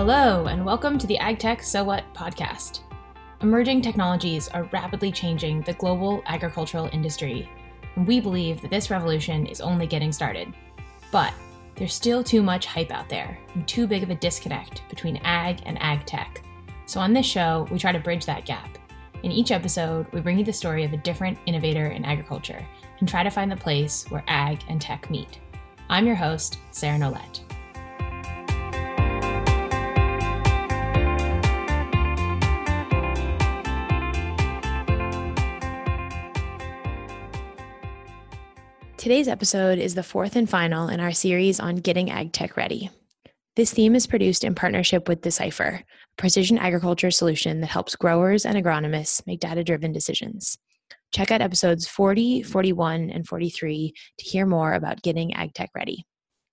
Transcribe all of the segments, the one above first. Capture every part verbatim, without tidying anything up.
Hello, and welcome to the AgTech So What podcast. Emerging technologies are rapidly changing the global agricultural industry, and we believe that this revolution is only getting started. But there's still too much hype out there, and too big of a disconnect between ag and ag tech. So on this show, we try to bridge that gap. In each episode, we bring you the story of a different innovator in agriculture, and try to find the place where ag and tech meet. I'm your host, Sarah Nolette. Today's episode is the fourth and final in our series on getting ag tech ready. This theme is produced in partnership with Decipher, a precision agriculture solution that helps growers and agronomists make data-driven decisions. Check out episodes forty, forty-one, and forty-three to hear more about getting ag tech ready.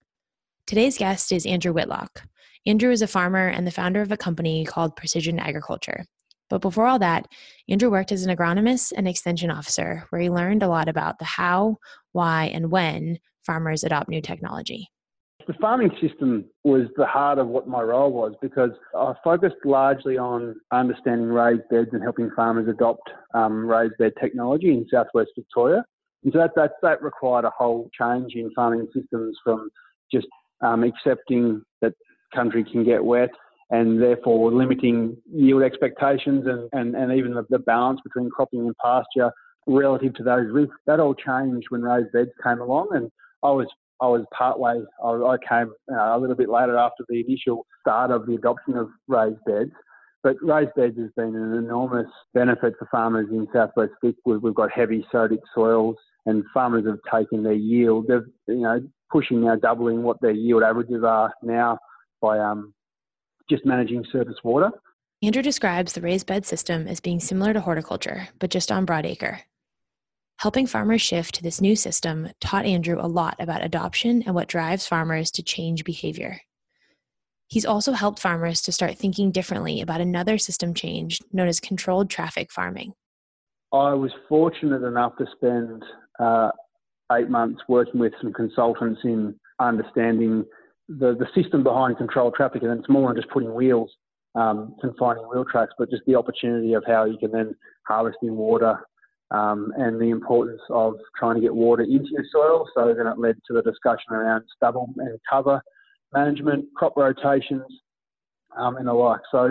Today's guest is Andrew Whitlock. Andrew is a farmer and the founder of a company called Precision Agriculture. But before all that, Andrew worked as an agronomist and extension officer, where he learned a lot about the how, why, and when farmers adopt new technology. The farming system was the heart of what my role was, because I focused largely on understanding raised beds and helping farmers adopt um, raised bed technology in southwest Victoria. And so that, that, that required a whole change in farming systems, from just um, accepting that country can get wet and therefore limiting yield expectations and, and, and even the, the balance between cropping and pasture relative to those risks. That all changed when raised beds came along, and I was I was partway, I, I came uh, a little bit later after the initial start of the adoption of raised beds. But raised beds has been an enormous benefit for farmers in southwest Vic. We've, we've got heavy sodic soils, and farmers have taken their yield. They're you know pushing now, doubling what their yield averages are now by um. just managing surface water. Andrew describes the raised bed system as being similar to horticulture, but just on broadacre. Helping farmers shift to this new system taught Andrew a lot about adoption and what drives farmers to change behavior. He's also helped farmers to start thinking differently about another system change known as controlled traffic farming. I was fortunate enough to spend uh, eight months working with some consultants in understanding the, the system behind controlled traffic, and it's more than just putting wheels, um, confining wheel tracks, but just the opportunity of how you can then harvest in water, um, and the importance of trying to get water into your soil. So then it led to the discussion around stubble and cover management, crop rotations, um, and the like. So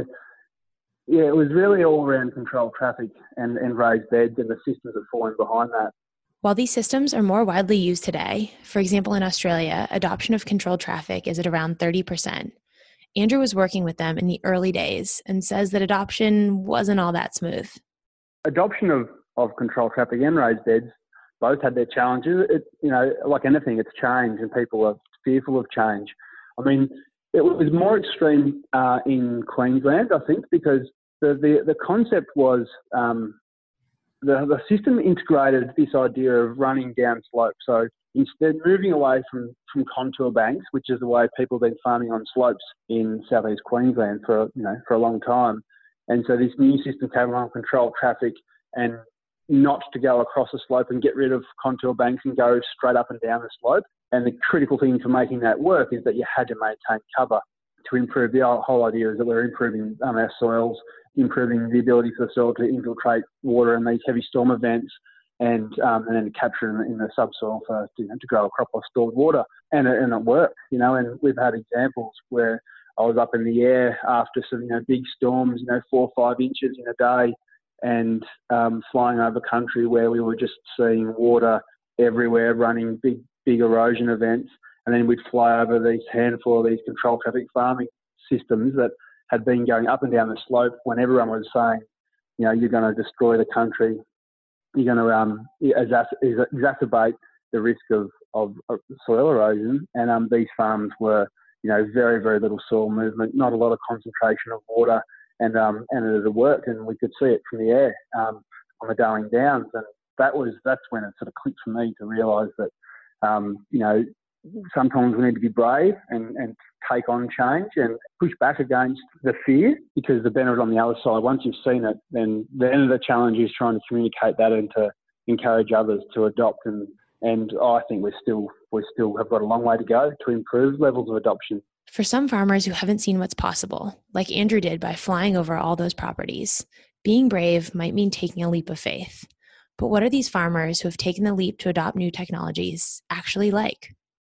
yeah, it was really all around controlled traffic and, and raised beds and the systems that fall in behind that. While these systems are more widely used today, for example, in Australia, adoption of controlled traffic is at around thirty percent. Andrew was working with them in the early days and says that adoption wasn't all that smooth. Adoption of, of controlled traffic and raised beds both had their challenges. It, you know, like anything, it's change, and people are fearful of change. I mean, it was more extreme uh, in Queensland, I think, because the, the, the concept was... Um, The, the system integrated this idea of running down slope. So instead, moving away from, from contour banks, which is the way people have been farming on slopes in southeast Queensland for you know for a long time. And so this new system came along, controlled traffic, and not to go across the slope and get rid of contour banks and go straight up and down the slope. And the critical thing for making that work is that you had to maintain cover to improve. The whole idea is that we're improving um, our soils, improving the ability for the soil to infiltrate water in these heavy storm events, and um, and then capture in, in the subsoil for you know, to grow a crop of stored water. And it, and it worked, you know. And we've had examples where I was up in the air after some you know big storms, you know, four or five inches in a day, and um, flying over country where we were just seeing water everywhere, running big big erosion events, and then we'd fly over these handful of these controlled traffic farming systems that had been going up and down the slope when everyone was saying, you know, you're going to destroy the country, you're going to um, exacerbate the risk of, of, of soil erosion. And um, these farms were, you know, very, very little soil movement, not a lot of concentration of water, and um, and it worked, and we could see it from the air um, on the Darling Downs. And that was that's when it sort of clicked for me to realise that, um, you know, sometimes we need to be brave and, and take on change and push back against the fear, because the benefit on the other side, once you've seen it, then then the challenge is trying to communicate that and to encourage others to adopt. And, and I think we're still we still have got a long way to go to improve levels of adoption. For some farmers who haven't seen what's possible, like Andrew did by flying over all those properties, being brave might mean taking a leap of faith. But what are these farmers who have taken the leap to adopt new technologies actually like?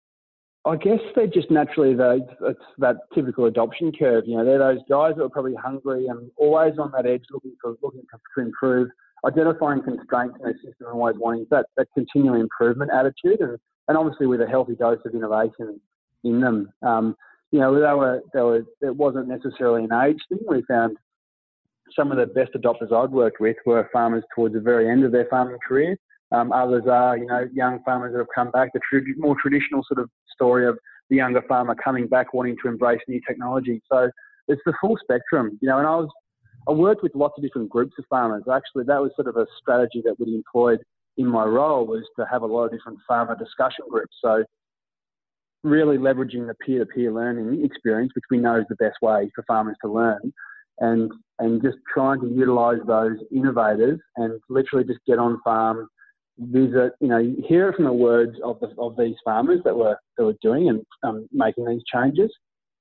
I guess they're just naturally the, it's that typical adoption curve. You know, they're those guys that are probably hungry and always on that edge, looking for looking to improve, identifying constraints in their system and always wanting that, that continual improvement attitude, and, and obviously with a healthy dose of innovation in them. Um, you know, they were, they were, it wasn't necessarily an age thing. We found some of the best adopters I'd worked with were farmers towards the very end of their farming career. Um, others are, you know, young farmers that have come back, the tr- more traditional sort of story of the younger farmer coming back wanting to embrace new technology. So it's the full spectrum, you know, and I was, I worked with lots of different groups of farmers. Actually, that was sort of a strategy that we employed in my role, was to have a lot of different farmer discussion groups. So really leveraging the peer-to-peer learning experience, which we know is the best way for farmers to learn, and and just trying to utilise those innovators and literally just get on farm, visit, you know, hear it from the words of the, of these farmers that were that were doing and um, making these changes.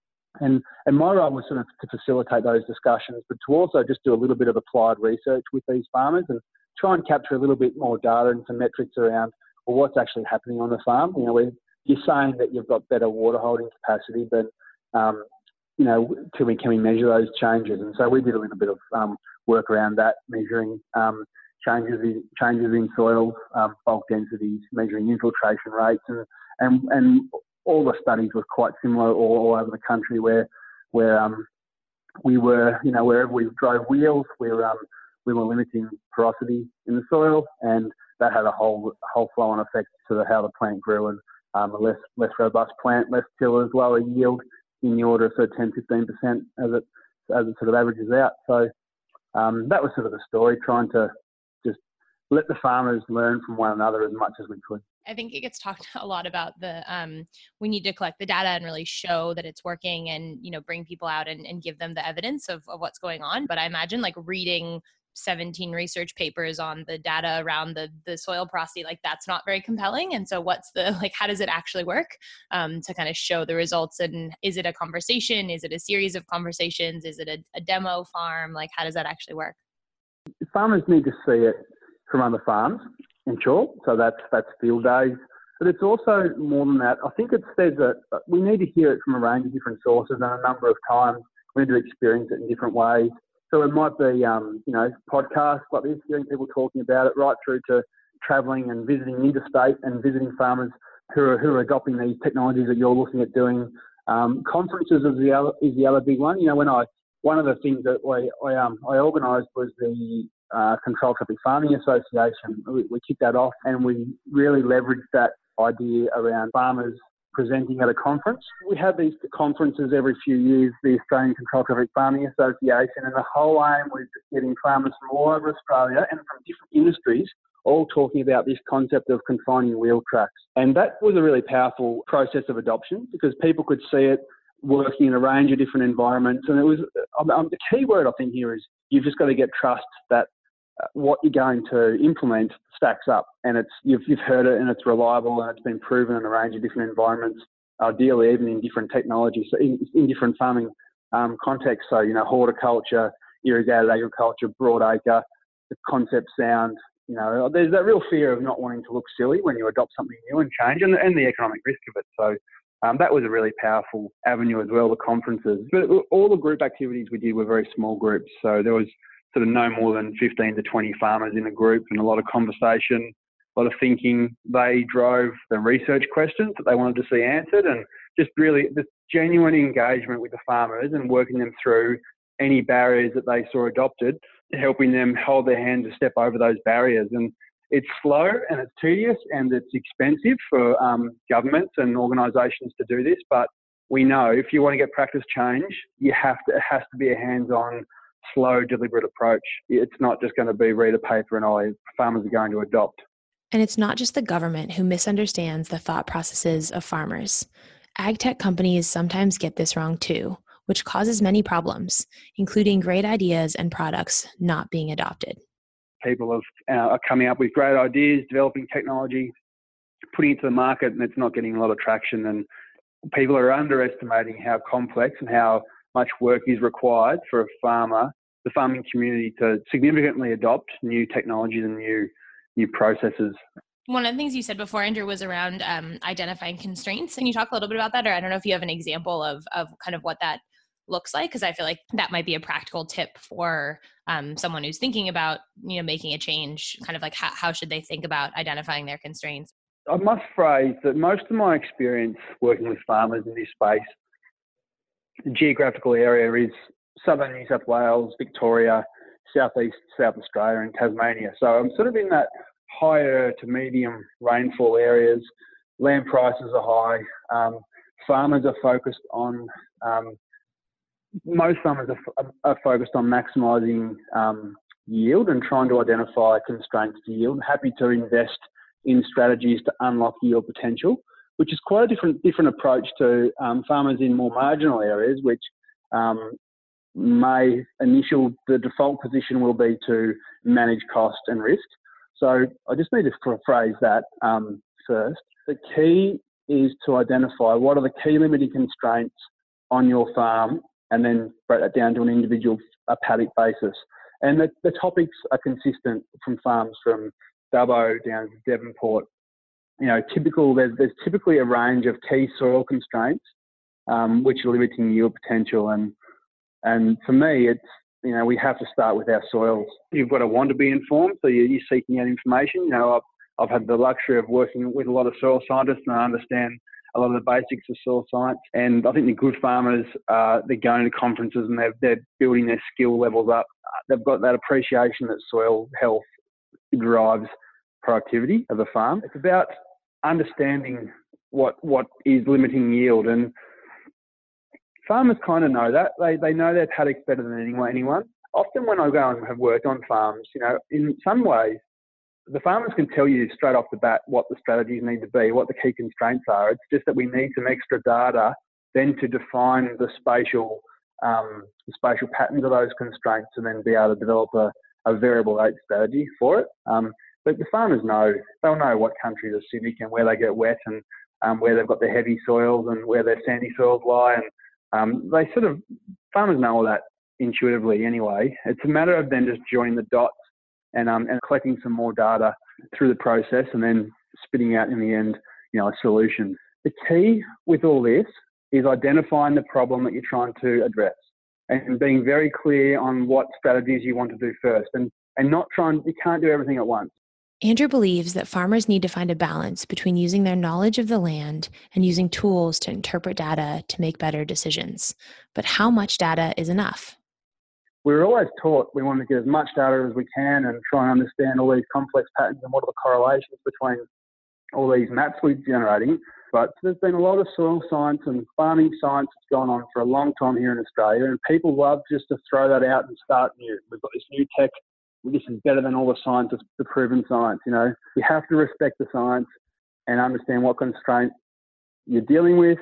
And and my role was sort of to facilitate those discussions, but to also just do a little bit of applied research with these farmers and try and capture a little bit more data and some metrics around, well, what's actually happening on the farm. You know, we, you're saying that you've got better water holding capacity, but um, you know, can we can we measure those changes? And so we did a little bit of um, work around that, measuring um, changes in changes in soil, um, bulk densities, measuring infiltration rates, and and and all the studies were quite similar all, all over the country, where where um, we were, you know, wherever we drove wheels, we were um, we were limiting porosity in the soil, and that had a whole whole flow-on effect to the, how the plant grew, and um, a less less robust plant, less tillers, lower yield in the order of sort of ten, fifteen percent as it as it sort of averages out. So um, that was sort of the story, trying to just let the farmers learn from one another as much as we could. I think it gets talked a lot about the, um, we need to collect the data and really show that it's working and, you know, bring people out and, and give them the evidence of, of what's going on. But I imagine like reading seventeen research papers on the data around the, the soil porosity, like that's not very compelling. And so what's the, like, how does it actually work um, to kind of show the results? And is it a conversation? Is it a series of conversations? Is it a, a demo farm? Like, how does that actually work? Farmers need to see it from other farms, in short. So that's that's field days. But it's also more than that. I think it's there's a we need to hear it from a range of different sources and a number of times. We need to experience it in different ways. So it might be, um, you know, podcasts like this, hearing people talking about it, right through to travelling and visiting interstate and visiting farmers who are, who are adopting these technologies that you're looking at doing. Um, conferences is the other, is the other big one. You know, when I one of the things that I I, um, I organised was the uh, Controlled Tropic Farming Association. We, we kicked that off, and we really leveraged that idea around farmers presenting at a conference. We have these conferences every few years, the Australian Controlled Tropic Farming Association, and the whole aim was getting farmers from all over Australia and from different industries all talking about this concept of confining wheel tracks. And that was a really powerful process of adoption because people could see it working in a range of different environments. And it was um, the key word I think here is you've just got to get trust that uh, what you're going to implement stacks up, and it's you've, you've heard it and it's reliable and it's been proven in a range of different environments, ideally even in different technologies, so in, in different farming um, contexts. So, you know, horticulture, irrigated agriculture, broadacre, the concept sound. You know, there's that real fear of not wanting to look silly when you adopt something new and change, and, and the economic risk of it. So um, that was a really powerful avenue as well, the conferences. But all the group activities we did were very small groups. So there was sort of no more than fifteen to twenty farmers in a group and a lot of conversation, a lot of thinking. They drove the research questions that they wanted to see answered, and just really the genuine engagement with the farmers and working them through any barriers that they saw adopted, helping them hold their hand to step over those barriers. And it's slow and it's tedious and it's expensive for um, governments and organisations to do this. But we know if you want to get practice change, you have to, it has to be a hands-on, slow, deliberate approach. It's not just going to be read a paper and oh, farmers are going to adopt. And it's not just the government who misunderstands the thought processes of farmers. Ag tech companies sometimes get this wrong too, which causes many problems, including great ideas and products not being adopted. People have, uh, are coming up with great ideas, developing technology, putting it to the market, and it's not getting a lot of traction. And people are underestimating how complex and how much work is required for a farmer, the farming community, to significantly adopt new technologies and new new processes. One of the things you said before, Andrew, was around um, identifying constraints. Can you talk a little bit about that? Or I don't know if you have an example of of kind of what that looks like, because I feel like that might be a practical tip for um, someone who's thinking about, you know, making a change. Kind of like how, how should they think about identifying their constraints? I must phrase that most of my experience working with farmers in this space, the geographical area is southern New South Wales, Victoria, southeast South Australia and Tasmania. So I'm sort of in that higher to medium rainfall areas. Land prices are high. Um, farmers are focused on, um, most farmers are, are focused on maximising um, yield and trying to identify constraints to yield. Happy to invest in strategies to unlock yield potential, which is quite a different different approach to um, farmers in more marginal areas, which um, may initial, the default position will be to manage cost and risk. So I just need to phrase that um, first. The key is to identify what are the key limiting constraints on your farm, and then break that down to an individual a paddock basis. And the, the topics are consistent from farms from Dubbo down to Devonport. You know, typical, there's, there's typically a range of key soil constraints um, which are limiting yield potential. And and for me, it's, you know, we have to start with our soils. You've got to want to be informed, so you're, you're seeking out information. You know, I've, I've had the luxury of working with a lot of soil scientists, and I understand a lot of the basics of soil science. And I think the good farmers, uh, they're going to conferences and they're, they're building their skill levels up. They've got that appreciation that soil health drives productivity of a farm. It's about understanding what what is limiting yield, and farmers kind of know that. They they know their paddocks better than anyone. anyone. Often when I go and have worked on farms, you know, in some ways, the farmers can tell you straight off the bat what the strategies need to be, what the key constraints are. It's just that we need some extra data then to define the spatial um, the spatial patterns of those constraints, and then be able to develop a, a variable rate strategy for it. Um, but the farmers know, they'll know what countries are acidic and where they get wet, and um, where they've got their heavy soils and where their sandy soils lie. And um, they sort of, farmers know all that intuitively anyway. It's a matter of then just joining the dots and um, and collecting some more data through the process, and then spitting out in the end, you know, a solution. The key with all this is identifying the problem that you're trying to address, and being very clear on what strategies you want to do first, and, and not trying, you can't do everything at once. Andrew believes that farmers need to find a balance between using their knowledge of the land and using tools to interpret data to make better decisions. But how much data is enough? We were always taught we want to get as much data as we can and try and understand all these complex patterns and what are the correlations between all these maps we're generating. But there's been a lot of soil science and farming science that's gone on for a long time here in Australia, and people love just to throw that out and start new. We've got this new tech. This is better than all the science, it's the proven science. You know, we have to respect the science and understand what constraints you're dealing with.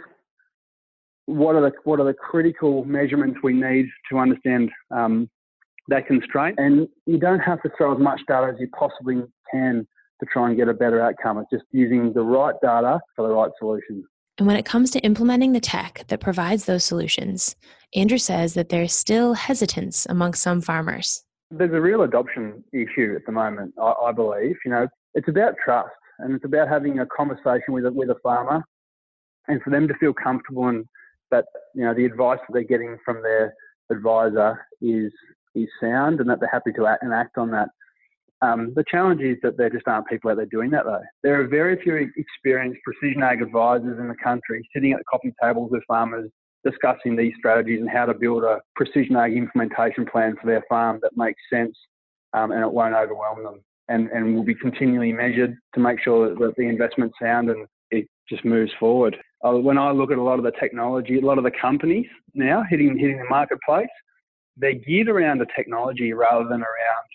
What are the what are the critical measurements we need to understand um, that constraint? And you don't have to throw as much data as you possibly can to try and get a better outcome. It's just using the right data for the right solution. And when it comes to implementing the tech that provides those solutions, Andrew says that there's still hesitance among some farmers. There's a real adoption issue at the moment, I, I believe. You know, it's about trust, and it's about having a conversation with a, with a farmer, and for them to feel comfortable and that, you know, the advice that they're getting from their advisor is is sound, and that they're happy to act and act on that. Um, the challenge is that there just aren't people out there doing that, though. There are very few experienced precision ag advisors in the country sitting at the coffee tables with farmers discussing these strategies and how to build a precision ag implementation plan for their farm that makes sense um, and it won't overwhelm them, and, and will be continually measured to make sure that the investment's sound and it just moves forward. Uh, when I look at a lot of the technology, a lot of the companies now hitting hitting the marketplace, they're geared around the technology rather than around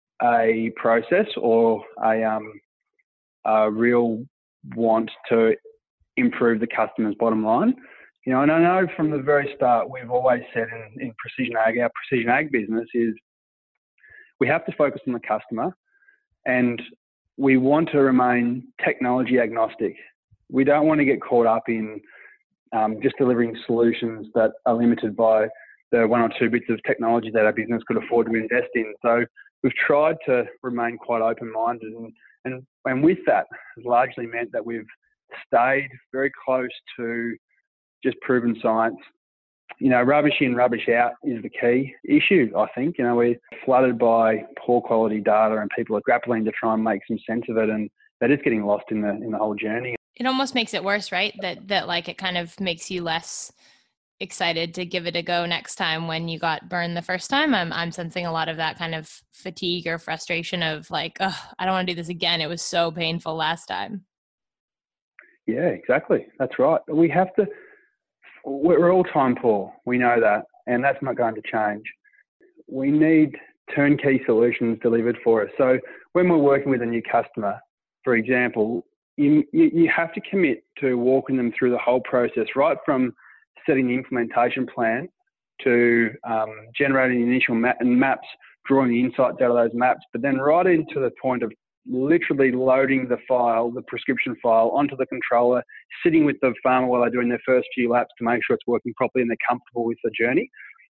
a process or a, um, a real want to improve the customer's bottom line. You know, and I know from the very start, we've always said in, in precision ag, our precision ag business is we have to focus on the customer, and we want to remain technology agnostic. We don't want to get caught up in um, just delivering solutions that are limited by the one or two bits of technology that our business could afford to invest in. So we've tried to remain quite open-minded, and, and, and with that has largely meant that we've stayed very close to just proven science. You know, rubbish in, rubbish out is the key issue, I think. You know, we're flooded by poor quality data and people are grappling to try and make some sense of it, and that is getting lost in the in the whole journey. It almost makes it worse, right? That that like it kind of makes you less excited to give it a go next time when you got burned the first time. I'm I'm sensing a lot of that kind of fatigue or frustration of like, oh, I don't want to do this again. It was so painful last time. Yeah, exactly. That's right. We have to, we're all time poor. We know that, and that's not going to change. We need turnkey solutions delivered for us. So when we're working with a new customer, for example, you, you have to commit to walking them through the whole process, right from setting the implementation plan to um, generating the initial map and maps, drawing the insights out of those maps, but then right into the point of literally loading the file, the prescription file, onto the controller, sitting with the farmer while they're doing their first few laps to make sure it's working properly and they're comfortable with the journey.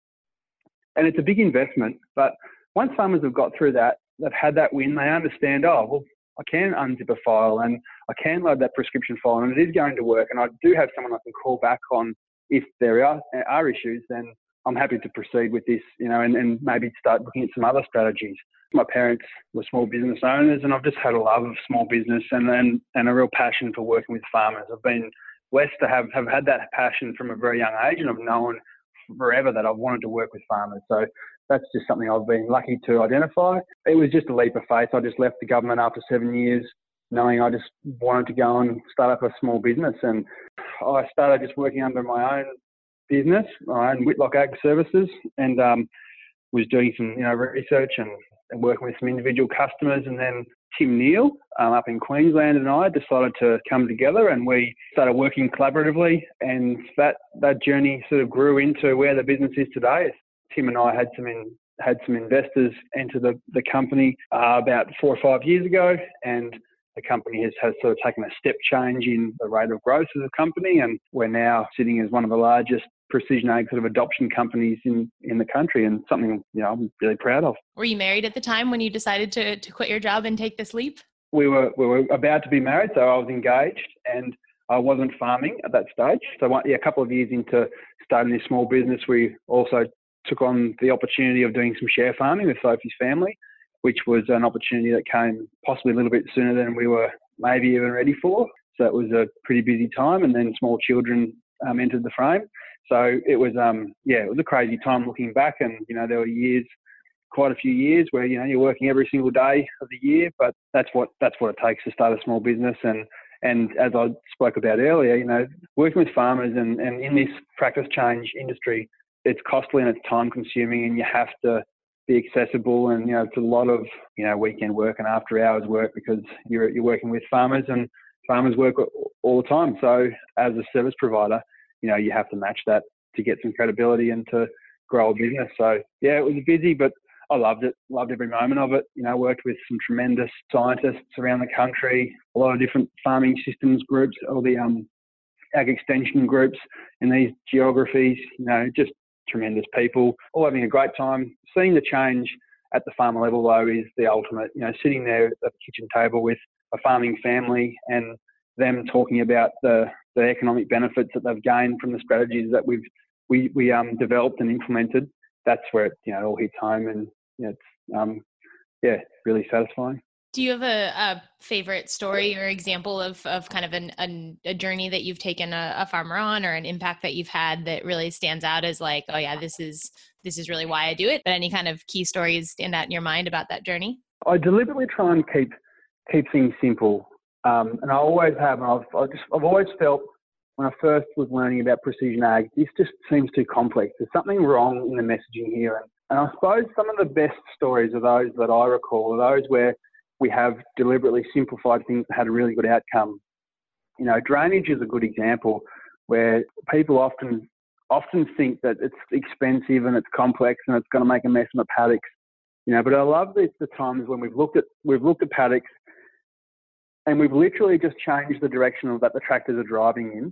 And it's a big investment, but once farmers have got through that, they've had that win, they understand, oh, well, I can unzip a file and I can load that prescription file and it is going to work, and I do have someone I can call back on if there are, are issues, then I'm happy to proceed with this, you know, and, and maybe start looking at some other strategies. My parents were small business owners, and I've just had a love of small business and, and, and a real passion for working with farmers. I've been blessed to have, have had that passion from a very young age, and I've known forever that I've wanted to work with farmers. So that's just something I've been lucky to identify. It was just a leap of faith. I just left the government after seven years knowing I just wanted to go and start up a small business. And I started just working under my own business, my own Whitlock Ag Services, and um, was doing some, you know, research and, and working with some individual customers. And then Tim Neal um, up in Queensland and I decided to come together, and we started working collaboratively, and that, that journey sort of grew into where the business is today. Tim and I had some in, had some investors enter the, the company uh, about four or five years ago, and the company has, has sort of taken a step change in the rate of growth as a company, and we're now sitting as one of the largest precision ag sort of adoption companies in, in the country, and something, you know, I'm really proud of. Were you married at the time when you decided to, to quit your job and take this leap? We were we were about to be married, so I was engaged, and I wasn't farming at that stage. So one, yeah, a couple of years into starting this small business, we also took on the opportunity of doing some share farming with Sophie's family, which was an opportunity that came possibly a little bit sooner than we were maybe even ready for. So it was a pretty busy time, and then small children um, entered the frame. So it was, um, yeah, it was a crazy time looking back, and, you know, there were years, quite a few years where, you know, you're working every single day of the year, but that's what, that's what it takes to start a small business. And, and as I spoke about earlier, you know, working with farmers and, and in this practice change industry, it's costly and it's time consuming, and you have to be accessible, and, you know, it's a lot of, you know, weekend work and after hours work because you're, you're working with farmers, and farmers work all the time. So as a service provider, you know, you have to match that to get some credibility and to grow a business. So yeah, it was busy, but I loved it, loved every moment of it. You know, worked with some tremendous scientists around the country, a lot of different farming systems groups, all the um, ag extension groups in these geographies, you know, just tremendous people, all having a great time. Seeing the change at the farmer level, though, is the ultimate. You know, sitting there at the kitchen table with a farming family and them talking about the, the economic benefits that they've gained from the strategies that we've we we um developed and implemented. That's where it, you know, it all hits home, and, you know, it's um yeah, really satisfying. Do you have a, a favorite story or example of, of kind of an, an, a journey that you've taken a, a farmer on, or an impact that you've had that really stands out as like, oh yeah, this is this is really why I do it? But any kind of key stories stand out in your mind about that journey? I deliberately try and keep keep things simple, um, and I always have. And I've I just I've always felt when I first was learning about precision ag, this just seems too complex. There's something wrong in the messaging here, and, and I suppose some of the best stories are those that I recall, are those where we have deliberately simplified things that had a really good outcome. You know, drainage is a good example where people often often think that it's expensive and it's complex and it's going to make a mess in the paddocks. You know, but I love the, the times when we've looked at we've looked at paddocks and we've literally just changed the direction that the tractors are driving in.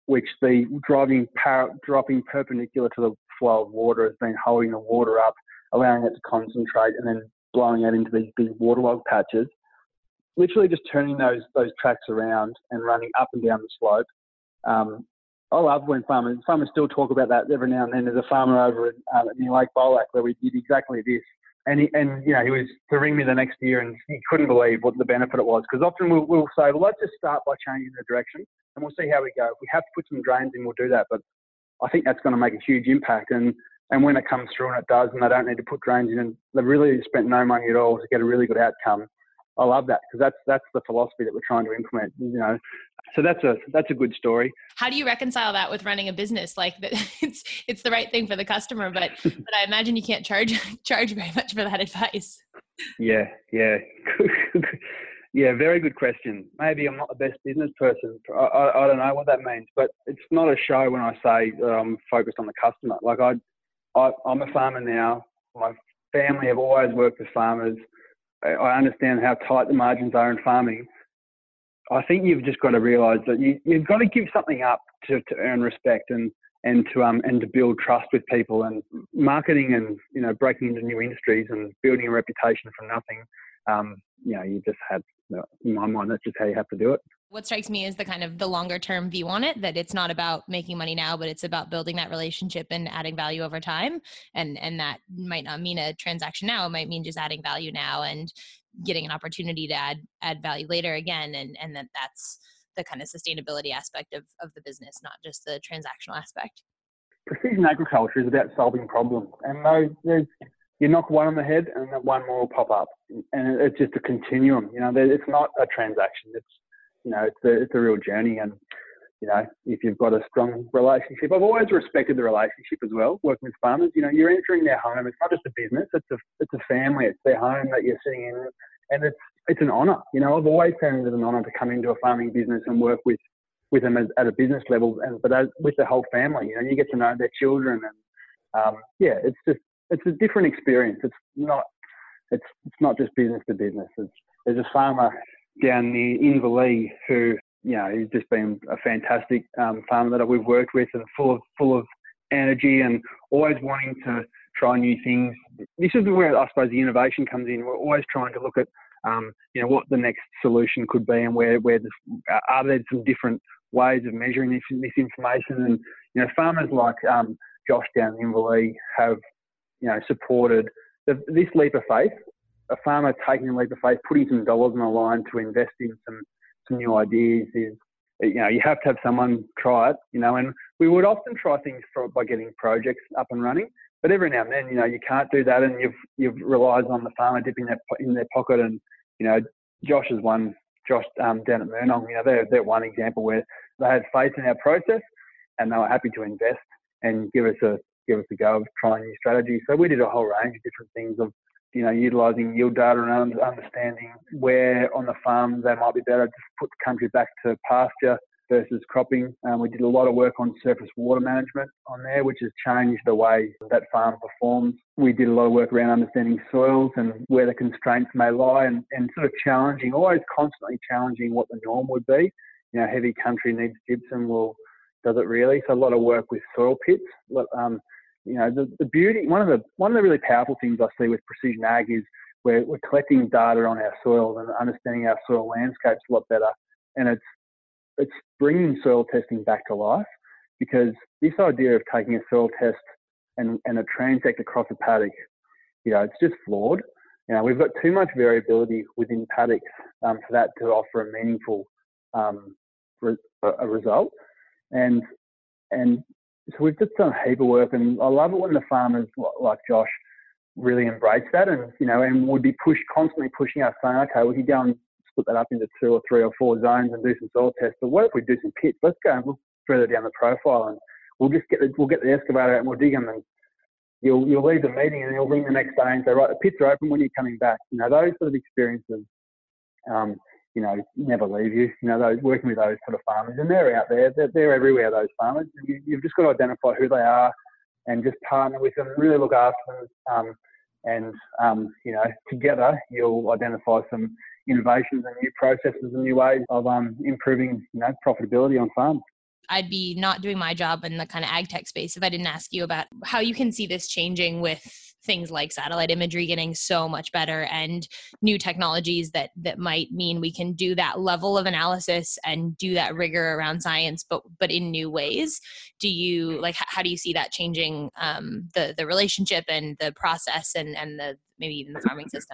which the driving par- dropping perpendicular to the flow of water has been holding the water up, allowing it to concentrate and then blowing out into these big waterlogged patches. Literally just turning those those tracks around and running up and down the slope. Um, I love when farmers farmers still talk about that every now and then. There's a farmer over at, uh, near Lake Bolac where we did exactly this. And, he, and you know, he was to ring me the next year and he couldn't believe what the benefit it was. Because often we'll, we'll say, well, let's just start by changing the direction and we'll see how we go. If we have to put some drains in, we'll do that. But I think that's going to make a huge impact. And, and when it comes through and it does, and they don't need to put drains in, and they've really spent no money at all to get a really good outcome. I love that because that's that's the philosophy that we're trying to implement. You know, so that's a that's a good story. How do you reconcile that with running a business? Like it's it's the right thing for the customer, but but I imagine you can't charge charge very much for that advice. Yeah, yeah, yeah. Very good question. Maybe I'm not the best business person. I, I, I don't know what that means, but it's not a show when I say uh, I'm focused on the customer. Like I, I I'm a farmer now. My family have always worked with farmers. I understand how tight the margins are in farming. I think you've just got to realise that you, you've got to give something up to, to earn respect and, and to um and to build trust with people, and marketing and you know breaking into new industries and building a reputation from nothing. Um, you know, you just have, in my mind, that's just how you have to do it. What strikes me is the kind of the longer term view on it, that it's not about making money now, but it's about building that relationship and adding value over time. And and that might not mean a transaction now. It might mean just adding value now and getting an opportunity to add add value later again. And and that that's the kind of sustainability aspect of, of the business, not just the transactional aspect. Precision agriculture is about solving problems. And those, there's, you knock one on the head and that one more will pop up. And it's just a continuum. You know, it's not a transaction. It's You know, it's a, it's a real journey. And, you know, if you've got a strong relationship, I've always respected the relationship as well, working with farmers. You know, you're entering their home. It's not just a business. It's a, it's a family. It's their home that you're sitting in. And it's, it's an honour. You know, I've always found it an honour to come into a farming business and work with, with them as, at a business level, and but as, with the whole family. You know, you get to know their children. And, um, yeah, it's just, it's a different experience. It's not, it's, it's not just business to business. It's, there's a farmer down near Inverleigh who, you know, he's just been a fantastic um, farmer that we've worked with, and full of full of energy and always wanting to try new things. This is where I suppose the innovation comes in. We're always trying to look at, um, you know, what the next solution could be, and where where this, uh, are there some different ways of measuring this, this information. And you know, farmers like um, Josh down in Inverleigh have, you know, supported the, this leap of faith. A farmer taking a leap of faith, putting some dollars on the line to invest in some, some new ideas is, you know, you have to have someone try it, you know, and we would often try things for, by getting projects up and running, but every now and then, you know, you can't do that, and you've, you've relied on the farmer dipping their, in their pocket. And, you know, Josh is one, Josh um, down at Murnong, you know, they're, they're one example where they had faith in our process and they were happy to invest and give us a, give us a go of trying new strategies. So we did a whole range of different things of, you know, utilising yield data and understanding where on the farm they might be better to put the country back to pasture versus cropping. Um, we did a lot of work on surface water management on there, which has changed the way that farm performs. We did a lot of work around understanding soils and where the constraints may lie, and, and sort of challenging, always constantly challenging what the norm would be. You know, heavy country needs gypsum. Well, does it really? So a lot of work with soil pits. Um, You know, the, the beauty, one of the one of the really powerful things I see with precision ag is we're, we're collecting data on our soils and understanding our soil landscapes a lot better. And it's it's bringing soil testing back to life, because this idea of taking a soil test and, and a transect across a paddock, you know, it's just flawed. You know, we've got too much variability within paddocks um, for that to offer a meaningful um, re- a result. And and So we've just done a heap of work, and I love it when the farmers like Josh really embrace that, and you know, and would be pushed constantly pushing us, saying, okay, we could go and split that up into two or three or four zones and do some soil tests. But what if we do some pits? Let's go and look further down the profile, and we'll just get the, we'll get the excavator out and we'll dig them. And you'll you'll leave the meeting and you'll ring the next day and say, right, the pits are open. When are you coming back? You know, those sort of experiences. Um, you know, never leave you. You know, those working with those sort of farmers, and they're out there. They're, they're everywhere, those farmers. You, you've just got to identify who they are and just partner with them, really look after them. Um, and, um, you know, together you'll identify some innovations and new processes and new ways of um, improving, you know, profitability on farms. I'd be not doing my job in the kind of ag tech space if I didn't ask you about how you can see this changing with things like satellite imagery getting so much better and new technologies that that might mean we can do that level of analysis and do that rigor around science, but but in new ways. Do you like how do you see that changing um, the the relationship and the process and and the maybe even the farming system?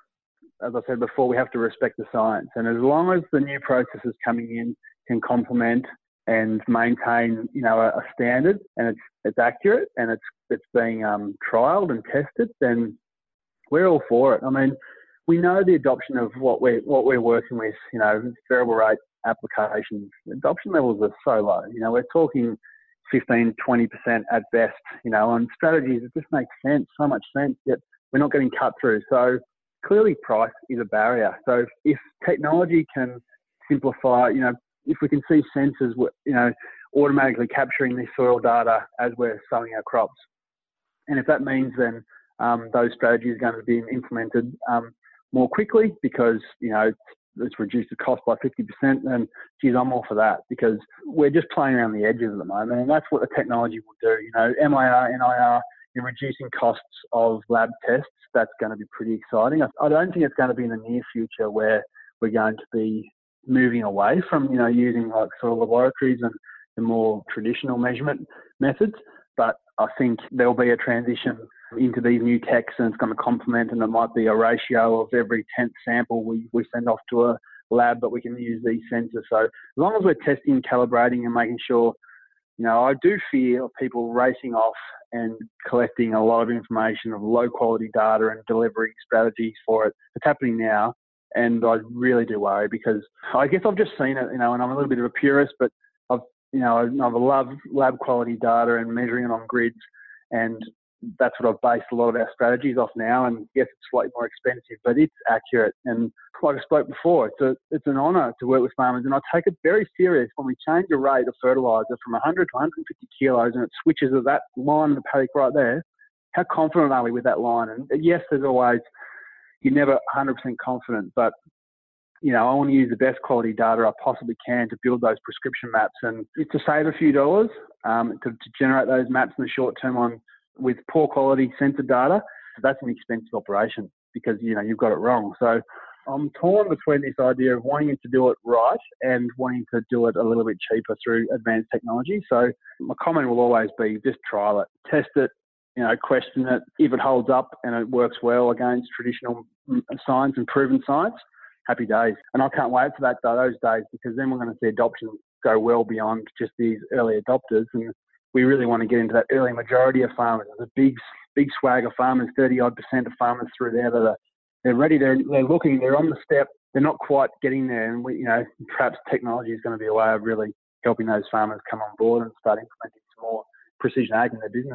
As I said before, we have to respect the science, and as long as the new processes coming in can complement and maintain, you know, a, a standard, and it's it's accurate and it's it's being um, trialed and tested, then we're all for it. I mean, we know the adoption of what we're what we're working with, you know, variable rate applications. Adoption levels are so low. You know, we're talking fifteen, twenty percent at best. You know, on strategies, it just makes sense, so much sense. Yet we're not getting cut through. So clearly, price is a barrier. So if, if technology can simplify, you know, if we can see sensors, you know, automatically capturing the soil data as we're sowing our crops, and if that means then um, those strategies are going to be implemented um, more quickly because, you know, it's, it's reduced the cost by fifty percent, then geez, I'm all for that, because we're just playing around the edges at the moment, and that's what the technology will do. You know, M I R, N I R, in reducing costs of lab tests, that's going to be pretty exciting. I, I don't think it's going to be in the near future where we're going to be moving away from, you know, using like soil laboratories and the more traditional measurement methods. But I think there'll be a transition into these new techs, and it's going to complement, and it might be a ratio of every tenth sample we, we send off to a lab, but we can use these sensors. So as long as we're testing, calibrating and making sure, you know, I do fear people racing off and collecting a lot of information of low quality data and delivering strategies for it. It's happening now. And I really do worry, because I guess I've just seen it, you know, and I'm a little bit of a purist, but I've, you know, I've loved lab quality data and measuring it on grids, and that's what I've based a lot of our strategies off now. And yes, it's slightly more expensive, but it's accurate. And like I spoke before, it's a, it's an honour to work with farmers, and I take it very serious when we change the rate of fertiliser from one hundred to one hundred fifty kilos, and it switches to that line in the paddock right there. How confident are we with that line? And yes, there's always, you're never one hundred percent confident, but, you know, I want to use the best quality data I possibly can to build those prescription maps, and to save a few dollars, um, to, to generate those maps in the short term on with poor quality sensor data. That's an expensive operation, because, you know, you've got it wrong. So I'm torn between this idea of wanting to do it right and wanting to do it a little bit cheaper through advanced technology. So my comment will always be just trial it, test it, you know, question it. If it holds up and it works well against traditional science and proven science, happy days. And I can't wait for that, those days, because then we're going to see adoption go well beyond just these early adopters. And we really want to get into that early majority of farmers. There's a big, big swag of farmers, thirty odd percent of farmers through there that are, they're ready, they're, they're looking, they're on the step, they're not quite getting there. And we, you know, perhaps technology is going to be a way of really helping those farmers come on board and start implementing some more precision ag in their business.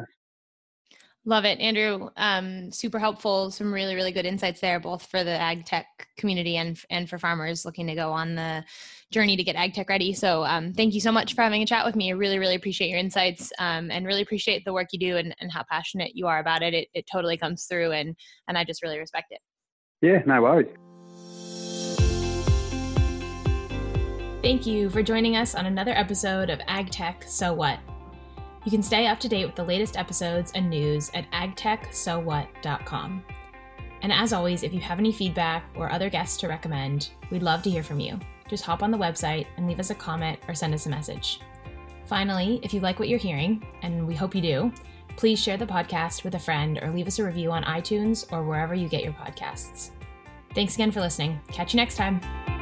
Love it, Andrew. Um, super helpful. Some really, really good insights there, both for the ag tech community and and for farmers looking to go on the journey to get ag tech ready. So um, thank you so much for having a chat with me. I really, really appreciate your insights um, and really appreciate the work you do and, and how passionate you are about it. It, it totally comes through, and and I just really respect it. Yeah, no worries. Thank you for joining us on another episode of Ag Tech So What. You can stay up to date with the latest episodes and news at ag tech so what dot com. And as always, if you have any feedback or other guests to recommend, we'd love to hear from you. Just hop on the website and leave us a comment or send us a message. Finally, if you like what you're hearing, and we hope you do, please share the podcast with a friend or leave us a review on iTunes or wherever you get your podcasts. Thanks again for listening. Catch you next time.